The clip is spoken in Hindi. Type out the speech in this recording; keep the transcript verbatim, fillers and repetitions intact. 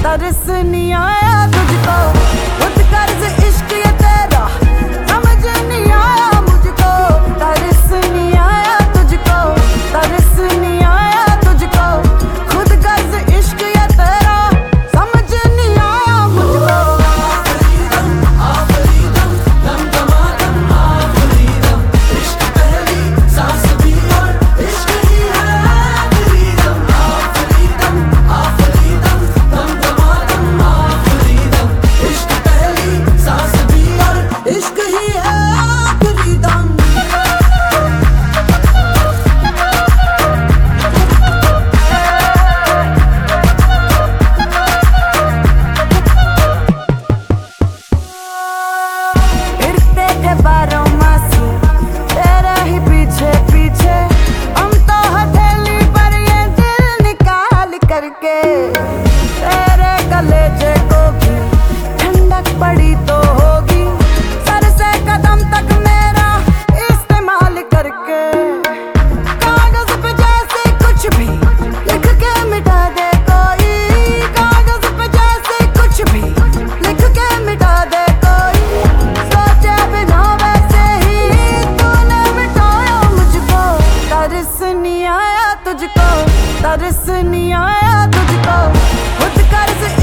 तरस नहीं आया तुझको, खुद कर्ज इश्क ये तेरा समझ नहीं आया मुझको। तरस नहीं आया तुझको, तरस नहीं आया तुझको, खुद कर्ज इश्क ये तेरा समझ नहीं आया मुझको। इश्क पहली सांस भी और इश्क ही है आखिरी दम। आखिरी दम आखिरी दम दम दमादम आखिरी दम। इश्क पहली सांस भी और इश्क ही है आखिरी दम। फिरते थे बारों मासी तेरे ही पीछे पीछे, हम तो हथेली पर ये दिल निकाल करके। तेरे कलेजे को भी ठंडक पड़ी तो होगी, सर से कदम तक मेरा इस्तेमाल करके। कागज पे जैसे कुछ भी लिख के मिटा दे कोई, कागज पे जैसे कुछ भी लिख के मिटा दे कोई। सोचे बिना वैसे ही तूने मिटाया मुझको। तरस नहीं आया तुझको, तरस नहीं आया तुझको, खुद कर्ज